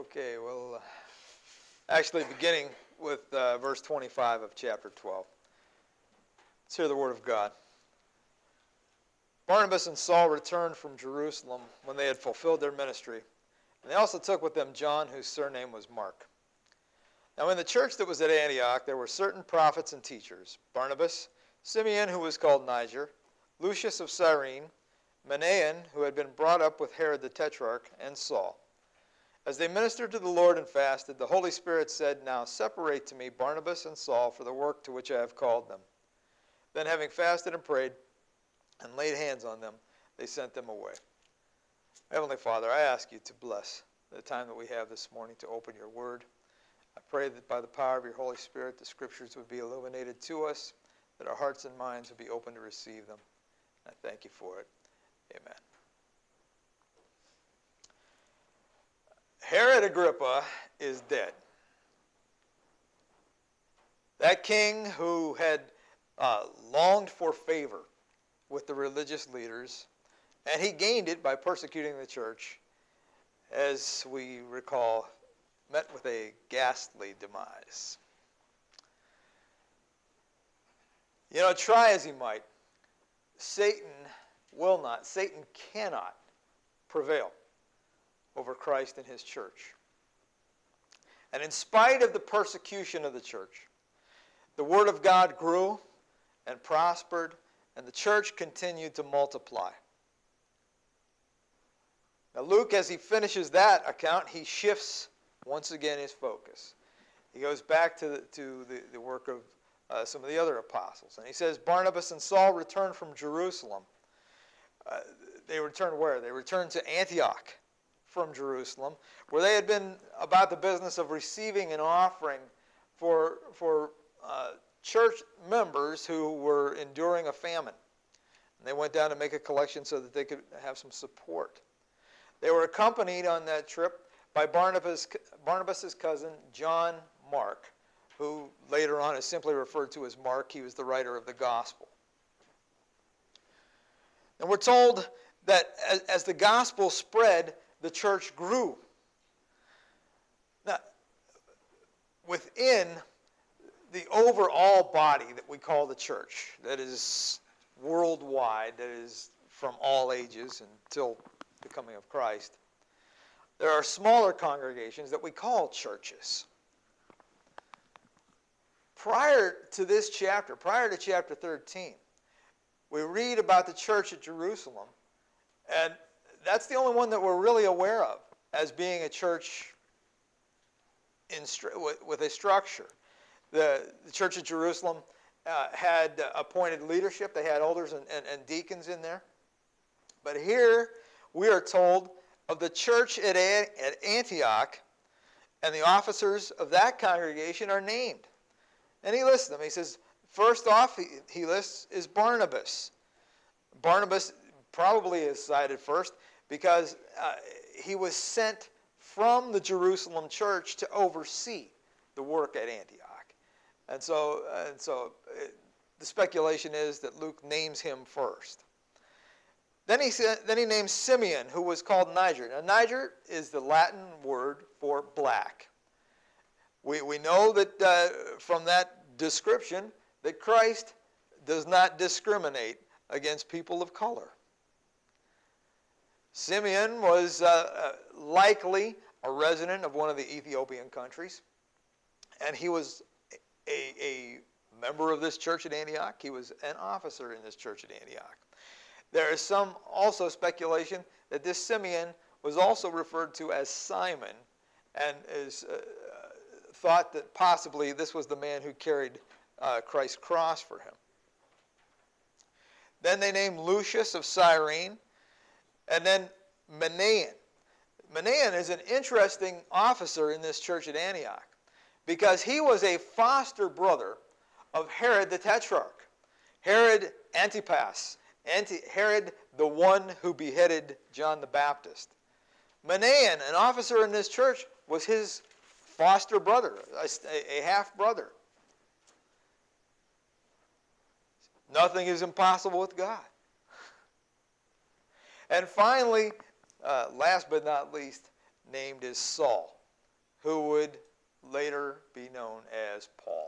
Okay, well, actually beginning with verse 25 of chapter 12. Let's hear the word of God. Barnabas and Saul returned from Jerusalem when they had fulfilled their ministry, and they also took with them John, whose surname was Mark. Now in the church that was at Antioch there were certain prophets and teachers, Barnabas, Simeon, who was called Niger, Lucius of Cyrene, Manaen, who had been brought up with Herod the Tetrarch, and Saul. As they ministered to the Lord and fasted, the Holy Spirit said, "Now separate to me Barnabas and Saul for the work to which I have called them." Then having fasted and prayed and laid hands on them, they sent them away. Heavenly Father, I ask you to bless the time that we have this morning to open your word. I pray that by the power of your Holy Spirit, the scriptures would be illuminated to us, that our hearts and minds would be open to receive them. I thank you for it. Amen. Herod Agrippa is dead. That king who had longed for favor with the religious leaders, and he gained it by persecuting the church, as we recall, met with a ghastly demise. You know, try as he might, Satan cannot prevail over Christ and his church. And in spite of the persecution of the church, the word of God grew and prospered, and the church continued to multiply. Now Luke, as he finishes that account, he shifts once again his focus. He goes back to the work of some of the other apostles. And he says, Barnabas and Saul returned from Jerusalem. They returned where? They returned to Antioch from Jerusalem, where they had been about the business of receiving an offering for church members who were enduring a famine. And they went down to make a collection so that they could have some support. They were accompanied on that trip by Barnabas' cousin, John Mark, who later on is simply referred to as Mark. He was the writer of the gospel. And we're told that as the gospel spread, the church grew. Now, within the overall body that we call the church, that is worldwide, that is from all ages until the coming of Christ, there are smaller congregations that we call churches. Prior to this chapter, prior to chapter 13, we read about the church at Jerusalem, and that's the only one that we're really aware of as being a church with a structure. The church at Jerusalem had appointed leadership. They had elders and deacons in there. But here we are told of the church at Antioch, and the officers of that congregation are named. And he lists them. He says, first off, he lists is Barnabas. Barnabas probably is cited first because he was sent from the Jerusalem church to oversee the work at Antioch. And so the speculation is that Luke names him first. Then he names Simeon, who was called Niger. Now, Niger is the Latin word for black. We know that from that description that Christ does not discriminate against people of color. Simeon was likely a resident of one of the Ethiopian countries, and he was a member of this church at Antioch. He was an officer in this church at Antioch. There is some also speculation that this Simeon was also referred to as Simon, and is thought that possibly this was the man who carried Christ's cross for him. Then they named Lucius of Cyrene, and then Manaen. Manaen is an interesting officer in this church at Antioch because he was a foster brother of Herod the Tetrarch, Herod Antipas, Herod the one who beheaded John the Baptist. Manaen, an officer in this church, was his foster brother, a half-brother. Nothing is impossible with God. And finally, last but not least, named is Saul. who would later be known as Paul.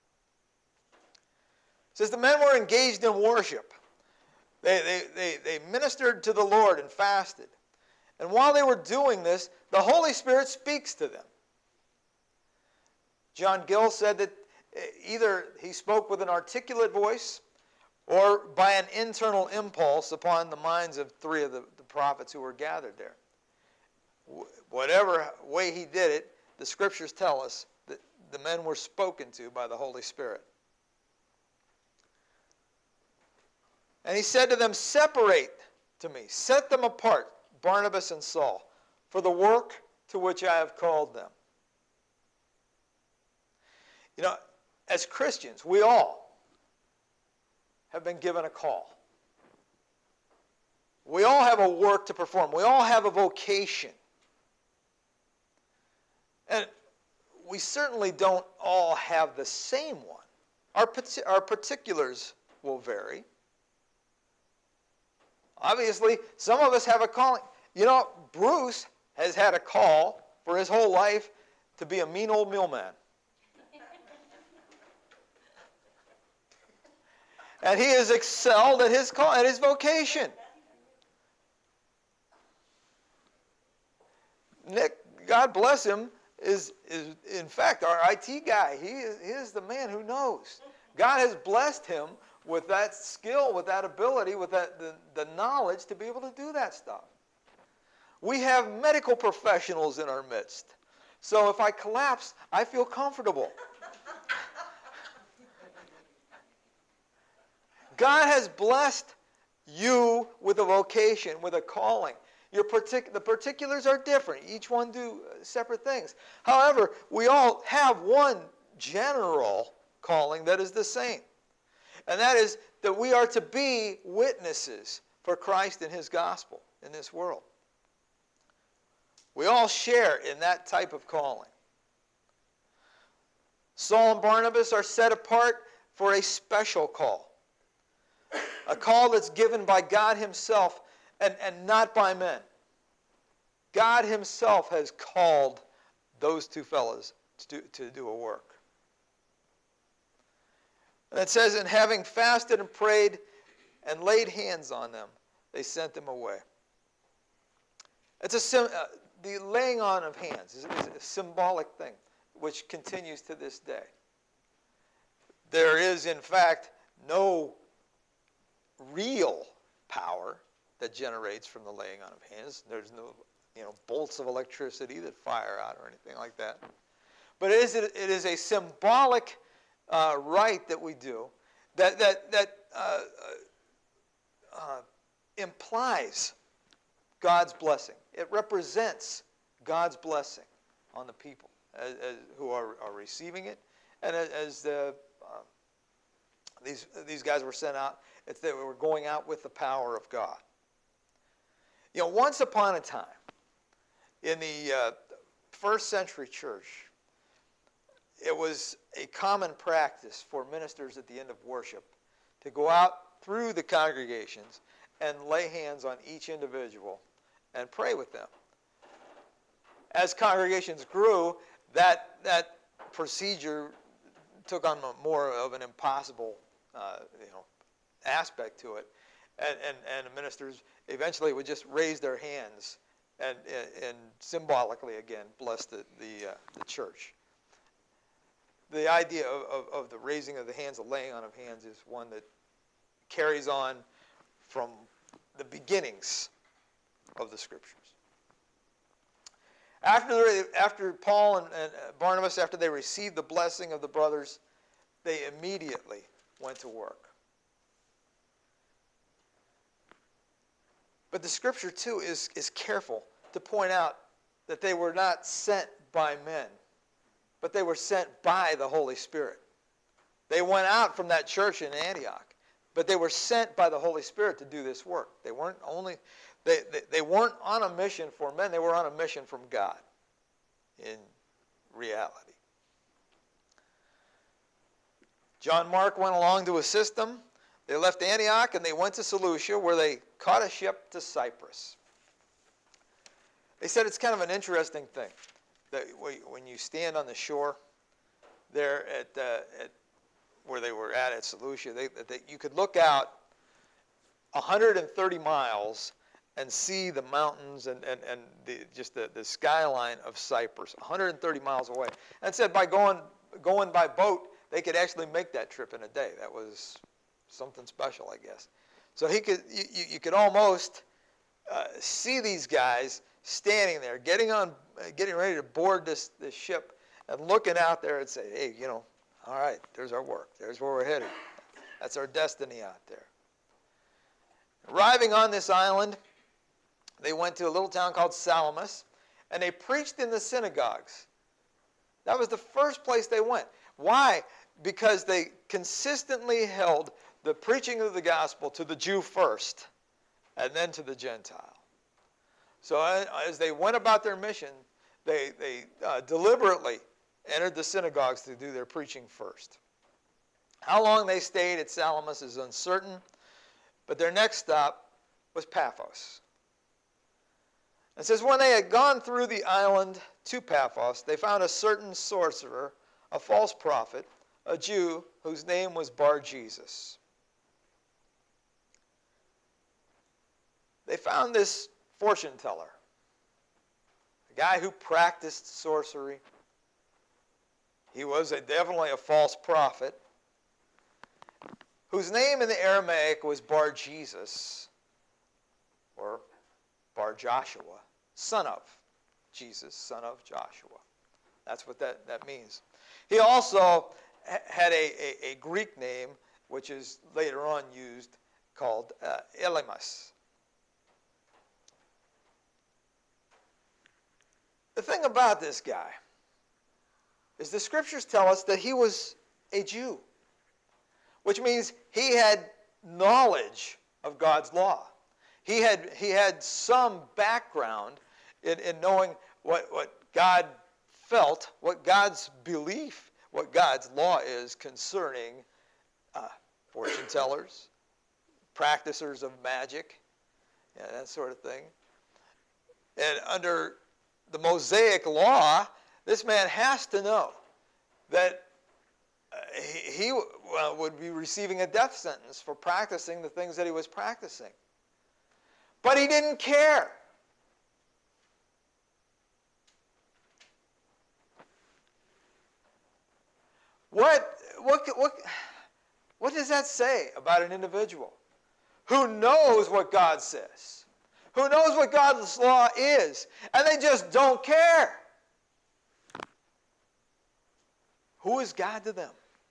It says the men were engaged in worship. They ministered to the Lord and fasted. And while they were doing this, the Holy Spirit speaks to them. John Gill said that either he spoke with an articulate voice or by an internal impulse upon the minds of three of the prophets who were gathered there. Whatever way he did it, the scriptures tell us that the men were spoken to by the Holy Spirit. And he said to them, separate to me, set them apart, Barnabas and Saul, for the work to which I have called them. You know, as Christians, we all have been given a call. We all have a work to perform. We all have a vocation. And we certainly don't all have the same one. Our particulars will vary. Obviously, some of us have a calling. You know, Bruce has had a call for his whole life to be a mean old millman. And he has excelled at his call, at his vocation. Nick, God bless him, is in fact our IT guy. He is the man who knows. God has blessed him with that skill, with that ability, with the knowledge to be able to do that stuff. We have medical professionals in our midst. So if I collapse, I feel comfortable. God has blessed you with a vocation, with a calling. The particulars are different. Each one do separate things. However, we all have one general calling that is the same. And that is that we are to be witnesses for Christ and his gospel in this world. We all share in that type of calling. Saul and Barnabas are set apart for a special call. A call that's given by God himself and not by men. God himself has called those two fellows to do a work. And it says, and having fasted and prayed and laid hands on them, they sent them away. The laying on of hands is a symbolic thing, which continues to this day. There is, in fact, no real power that generates from the laying on of hands. There's no, bolts of electricity that fire out or anything like that. But it is a symbolic rite that we do that implies God's blessing. It represents God's blessing on the people who are receiving it, and as these guys were sent out, it's that we were going out with the power of God. Once upon a time, in the first century church, it was a common practice for ministers at the end of worship to go out through the congregations and lay hands on each individual and pray with them. As congregations grew, that procedure took on more of an impossible aspect to it, and the ministers eventually would just raise their hands and symbolically again bless the church. The idea of the raising of the hands, the laying on of hands, is one that carries on from the beginnings of the Scriptures. After Paul and Barnabas, after they received the blessing of the brothers, they immediately went to work. But the Scripture, too, is careful to point out that they were not sent by men, but they were sent by the Holy Spirit. They went out from that church in Antioch, but they were sent by the Holy Spirit to do this work. They weren't on a mission for men, they were on a mission from God in reality. John Mark went along to assist them. They left Antioch and they went to Seleucia, where they caught a ship to Cyprus. They said it's kind of an interesting thing. when you stand on the shore there at where they were at Seleucia, you could look out 130 miles and see the mountains and just the skyline of Cyprus, 130 miles away. And said by going by boat, they could actually make that trip in a day. That was something special, I guess. So you could almost see these guys standing there, getting ready to board this ship, and looking out there and say, hey, all right, there's our work. There's where we're headed. That's our destiny out there. Arriving on this island, they went to a little town called Salamis, and they preached in the synagogues. That was the first place they went. Why? Because they consistently held the preaching of the gospel to the Jew first, and then to the Gentile. So as they went about their mission, they deliberately entered the synagogues to do their preaching first. How long they stayed at Salamis is uncertain, but their next stop was Paphos. It says, when they had gone through the island to Paphos, they found a certain sorcerer, a false prophet, a Jew whose name was Bar-Jesus. They found this fortune teller, a guy who practiced sorcery. He was definitely a false prophet, whose name in the Aramaic was Bar-Jesus, or Bar-Joshua, son of Jesus, son of Joshua. That's what that means. He also had a Greek name, which is later on used, called Elymas. The thing about this guy is the scriptures tell us that he was a Jew, which means he had knowledge of God's law. He had some background in knowing what God felt, what God's belief, what God's law is concerning fortune tellers, practicers of magic, that sort of thing. And under the Mosaic law, this man has to know that he would be receiving a death sentence for practicing the things that he was practicing. But he didn't care. What does that say about an individual who knows what God says, who knows what God's law is, and they just don't care? Who is God to them?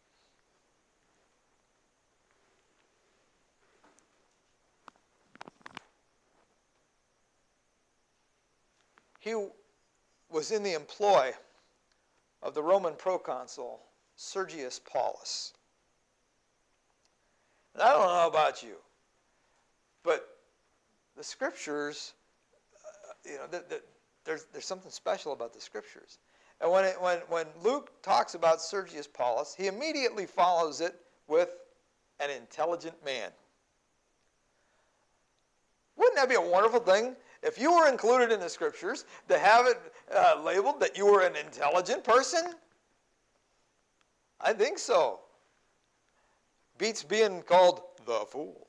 He was in the employ of the Roman proconsul Sergius Paulus. And I don't know about you, but the scriptures, there's something special about the scriptures. And when Luke talks about Sergius Paulus, he immediately follows it with an intelligent man. Wouldn't that be a wonderful thing? If you were included in the scriptures, to have it labeled that you were an intelligent person? I think so. Beats being called the fool.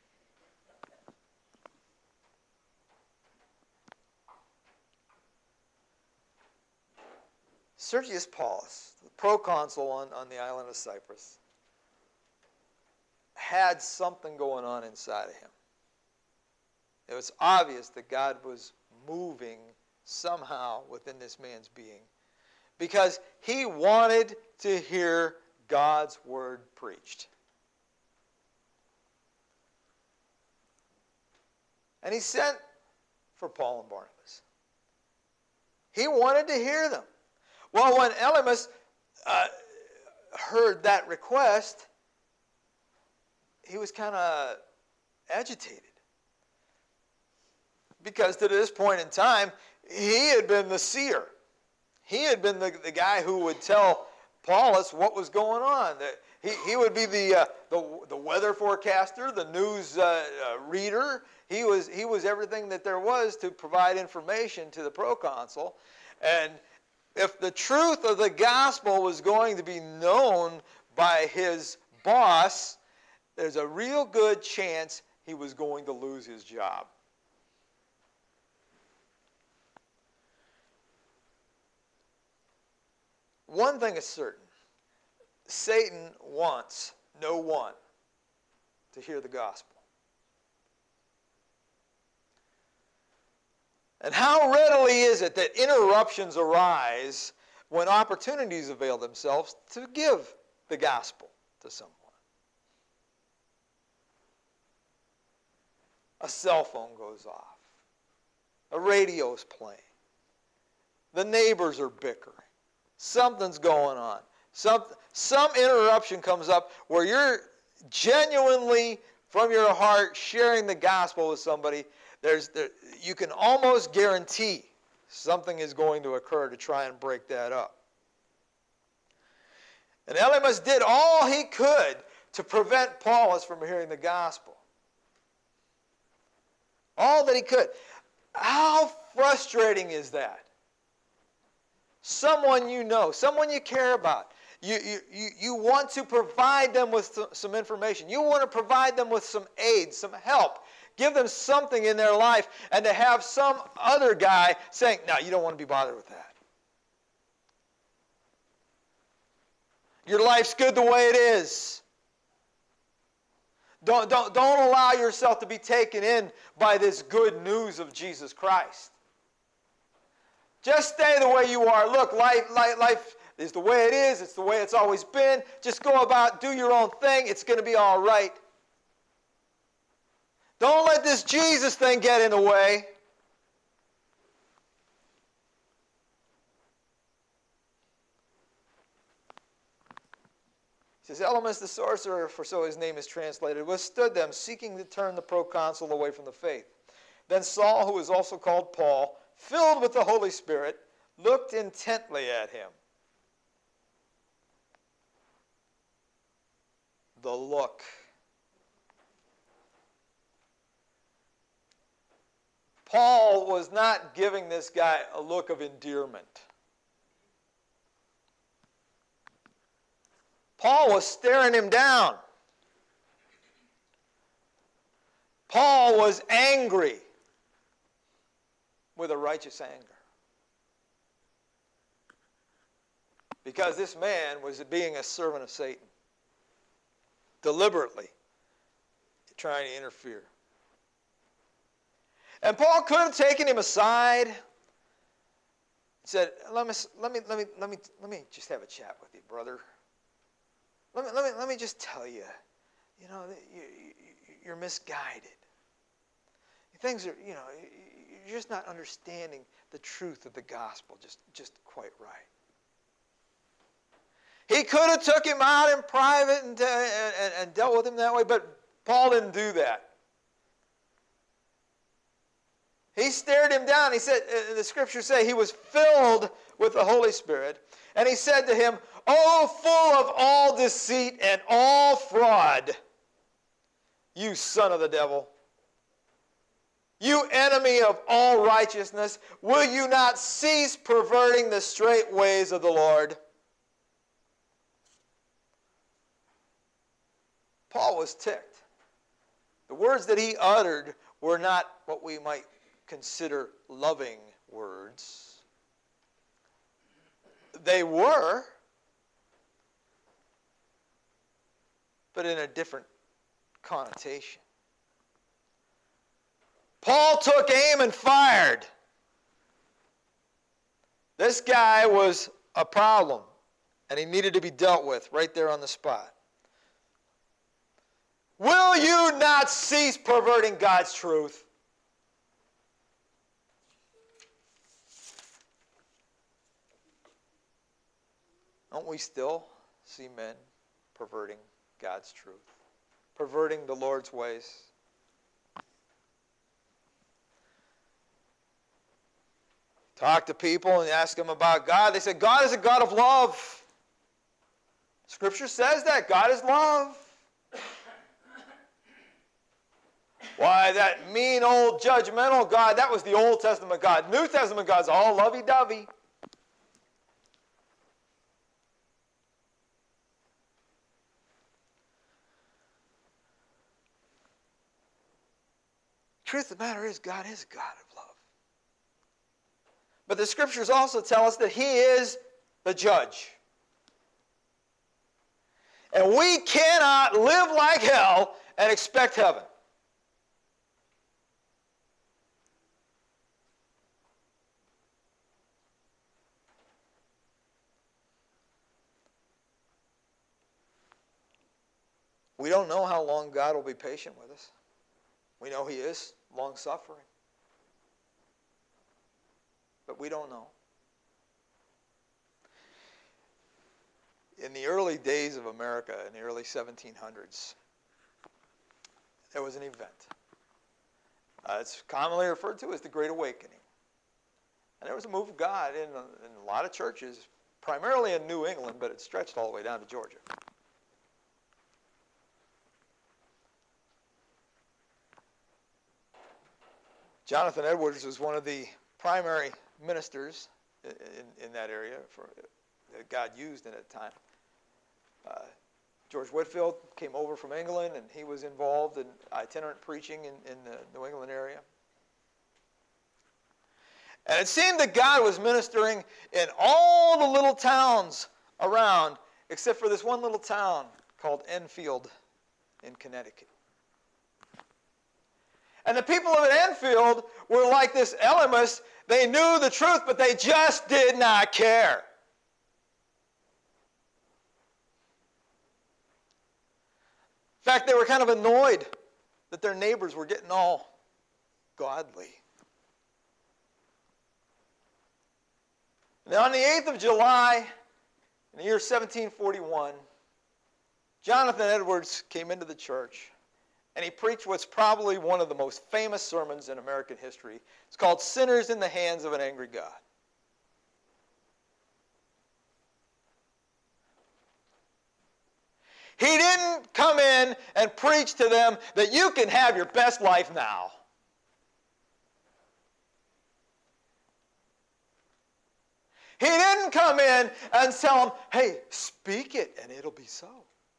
Sergius Paulus, the proconsul on the island of Cyprus, had something going on inside of him. It was obvious that God was moving somehow within this man's being, because he wanted to hear God's word preached. And he sent for Paul and Barnabas. He wanted to hear them. Well, when Elymas heard that request, he was kind of agitated. Because to this point in time, he had been the seer. He had been the guy who would tell Paulus what was going on. He would be the weather forecaster, the news reader. He was everything that there was to provide information to the proconsul. And if the truth of the gospel was going to be known by his boss, there's a real good chance he was going to lose his job. One thing is certain. Satan wants no one to hear the gospel. And how readily is it that interruptions arise when opportunities avail themselves to give the gospel to someone? A cell phone goes off. A radio's playing. The neighbors are bickering. Something's going on. Some interruption comes up where you're genuinely, from your heart, sharing the gospel with somebody. You can almost guarantee something is going to occur to try and break that up. And Elymas did all he could to prevent Paulus from hearing the gospel. All that he could. How frustrating is that? Someone you know, someone you care about. You want to provide them with some information. You want to provide them with some aid, some help. Give them something in their life, and to have some other guy saying, no, you don't want to be bothered with that. Your life's good the way it is. Don't allow yourself to be taken in by this good news of Jesus Christ. Just stay the way you are. Look, life is the way it is. It's the way it's always been. Just go about, do your own thing. It's going to be all right. Don't let this Jesus thing get in the way. He says, Elymas the sorcerer, for so his name is translated, withstood them, seeking to turn the proconsul away from the faith. Then Saul, who is also called Paul, filled with the Holy Spirit, looked intently at him. The look. Paul was not giving this guy a look of endearment. Paul was staring him down. Paul was angry with a righteous anger. Because this man was being a servant of Satan. Deliberately trying to interfere. And Paul could have taken him aside and said, let me just have a chat with you, brother. Let me just tell you, you're misguided. Things are, you're just not understanding the truth of the gospel just quite right. He could have took him out in private and dealt with him that way, but Paul didn't do that. He stared him down. He said, the scriptures say he was filled with the Holy Spirit. And he said to him, "O full of all deceit and all fraud, you son of the devil, you enemy of all righteousness, will you not cease perverting the straight ways of the Lord?" Paul was ticked. The words that he uttered were not what we might consider loving words. They were, but in a different connotation. Paul took aim and fired. This guy was a problem, and he needed to be dealt with right there on the spot. Will you not cease perverting God's truth? Don't we still see men perverting God's truth? Perverting the Lord's ways? Talk to people and ask them about God. They say, God is a God of love. Scripture says that. God is love. Why, that mean old judgmental God, that was the Old Testament God. New Testament God's all lovey-dovey. truth of the matter is, God is a God of love. But the scriptures also tell us that he is the judge. And we cannot live like hell and expect heaven. We don't know how long God will be patient with us. We know he is long-suffering. But we don't know. In the early days of America, in the early 1700s, there was an event. It's commonly referred to as the Great Awakening. And there was a move of God in a lot of churches, primarily in New England, but it stretched all the way down to Georgia. Jonathan Edwards was one of the primary ministers in that area that God used in that time. George Whitefield came over from England, and he was involved in itinerant preaching in the New England area. And it seemed that God was ministering in all the little towns around, except for this one little town called Enfield in Connecticut. And the people of Enfield were like this Elymas. They knew the truth, but they just did not care. In fact, they were kind of annoyed that their neighbors were getting all godly. Now, on the 8th of July, in the year 1741, Jonathan Edwards came into the church, and he preached what's probably one of the most famous sermons in American history. It's called Sinners in the Hands of an Angry God. He didn't come in and preach to them that you can have your best life now. He didn't come in and tell them, hey, speak it and it'll be so.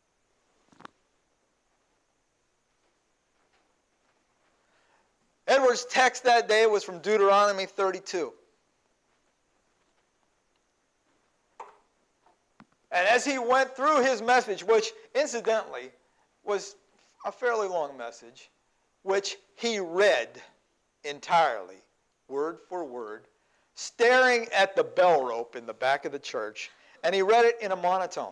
Edwards' text that day was from Deuteronomy 32. And as he went through his message, which incidentally was a fairly long message, which he read entirely, word for word, staring at the bell rope in the back of the church, and he read it in a monotone.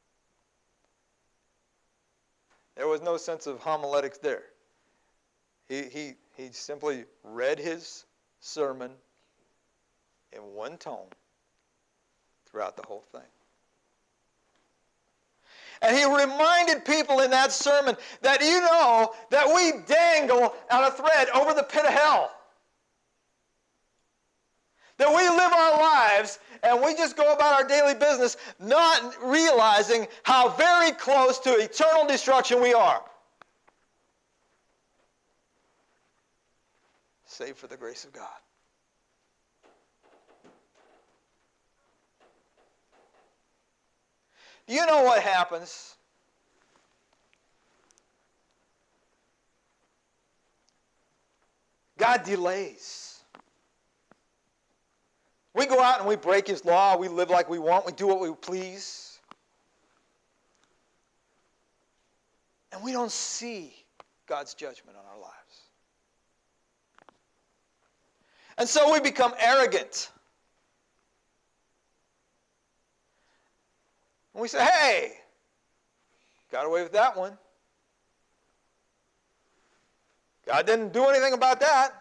There was no sense of homiletics there. He simply read his sermon in one tone throughout the whole thing. And he reminded people in that sermon that you know that we dangle on a thread over the pit of hell. That we live our lives and we just go about our daily business not realizing how very close to eternal destruction we are. Save for the grace of God. Do you know what happens? God delays. We go out and we break his law. We live like we want. We do what we please. And we don't see God's judgment on our lives. And so we become arrogant. And we say, hey, got away with that one. God didn't do anything about that.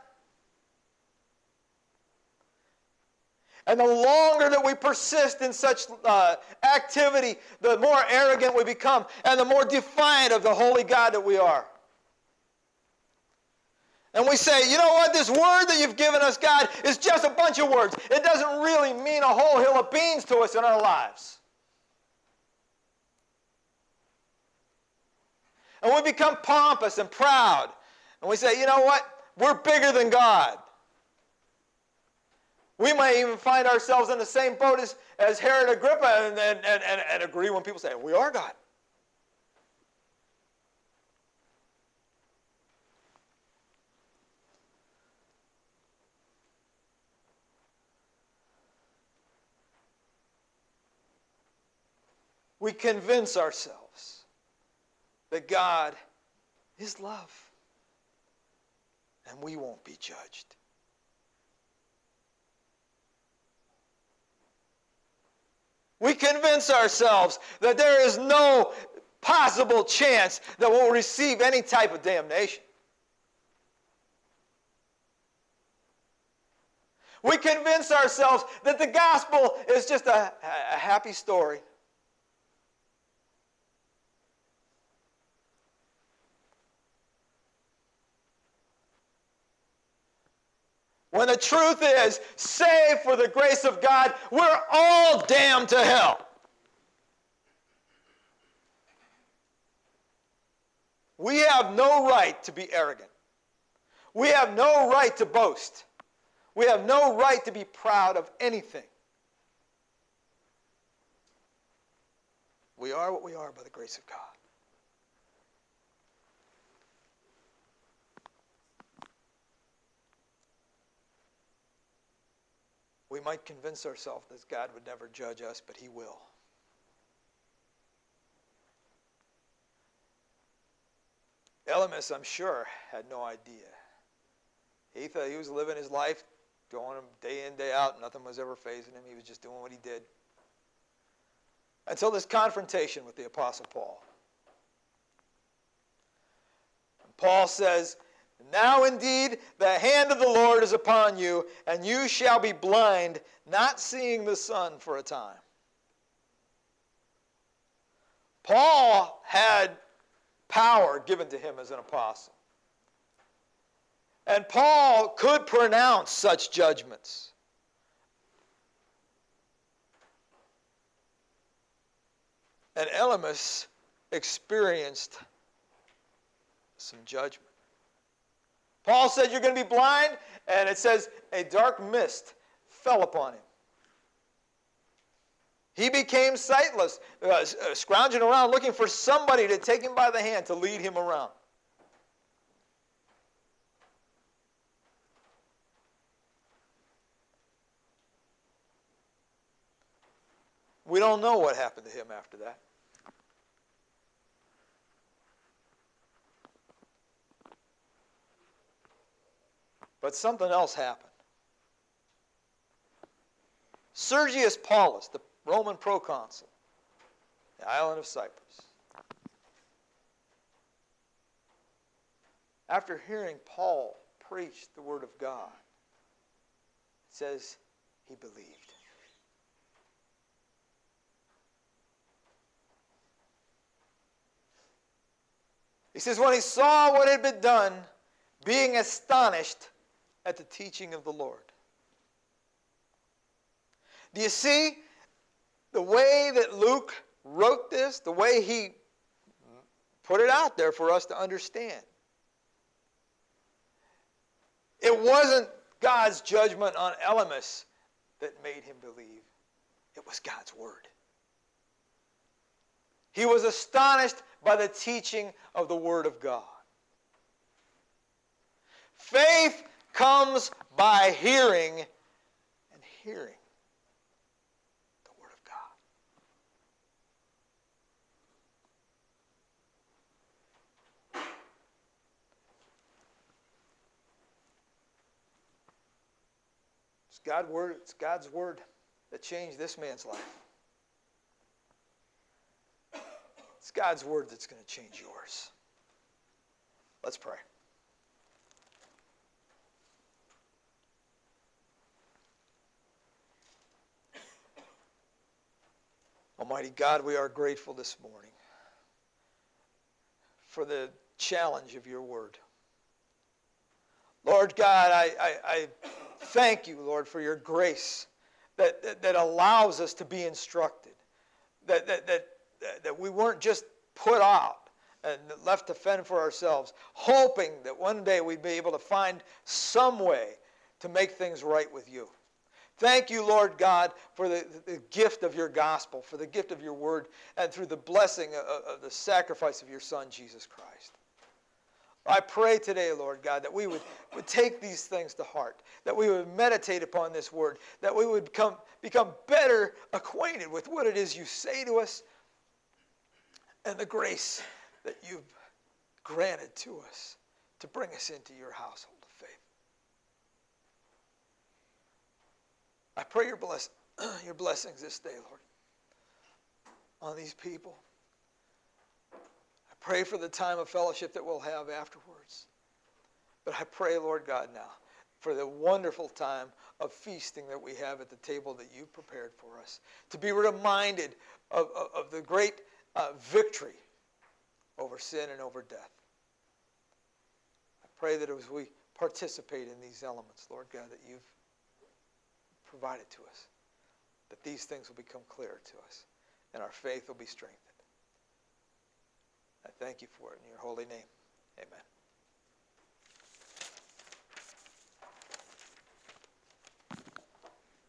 And the longer that we persist in such activity, the more arrogant we become and the more defiant of the holy God that we are. And we say, you know what, this word that you've given us, God, is just a bunch of words. It doesn't really mean a whole hill of beans to us in our lives. And we become pompous and proud. And we say, you know what? We're bigger than God. We might even find ourselves in the same boat as Herod Agrippa and agree when people say, we are God. we convince ourselves that God is love, and we won't be judged. We convince ourselves that there is no possible chance that we'll receive any type of damnation. We convince ourselves that the gospel is just a happy story. When the truth is, save for the grace of God, we're all damned to hell. We have no right to be arrogant. We have no right to boast. We have no right to be proud of anything. We are what we are by the grace of God. We might convince ourselves that God would never judge us, but He will. Elymas, I'm sure, had no idea. He thought he was living his life, going day in, day out. Nothing was ever fazing him. He was just doing what he did. Until this confrontation with the Apostle Paul. And Paul says, now indeed the hand of the Lord is upon you, and you shall be blind, not seeing the sun for a time. Paul had power given to him as an apostle. And Paul could pronounce such judgments. And Elymas experienced some judgment. Paul said, you're going to be blind, and it says a dark mist fell upon him. He became sightless, scrounging around looking for somebody to take him by the hand to lead him around. We don't know what happened to him after that. But something else happened. Sergius Paulus, the Roman proconsul, the island of Cyprus, after hearing Paul preach the word of God, it says he believed. He says, when he saw what had been done, being astonished at the teaching of the Lord. Do you see the way that Luke wrote this, the way he put it out there for us to understand? It wasn't God's judgment on Elymas that made him believe. It was God's word. He was astonished by the teaching of the word of God. Faith comes by hearing, and hearing the word of God. It's God's word that changed this man's life. It's God's word that's going to change yours. Let's pray. Almighty God, we are grateful this morning for the challenge of your word. Lord God, I thank you, Lord, for your grace that allows us to be instructed, that we weren't just put out and left to fend for ourselves, hoping that one day we'd be able to find some way to make things right with you. Thank you, Lord God, for the gift of your gospel, for the gift of your word, and through the blessing of the sacrifice of your Son, Jesus Christ. I pray today, Lord God, that we would take these things to heart, that we would meditate upon this word, that we would become better acquainted with what it is you say to us, and the grace that you've granted to us to bring us into your household of faith. I pray your blessings this day, Lord, on these people. I pray for the time of fellowship that we'll have afterwards. But I pray, Lord God, now for the wonderful time of feasting that we have at the table that you prepared for us, to be reminded of the great victory over sin and over death. I pray that as we participate in these elements, Lord God, that you've provided to us, that these things will become clearer to us and our faith will be strengthened. I thank you for it in your holy name. Amen.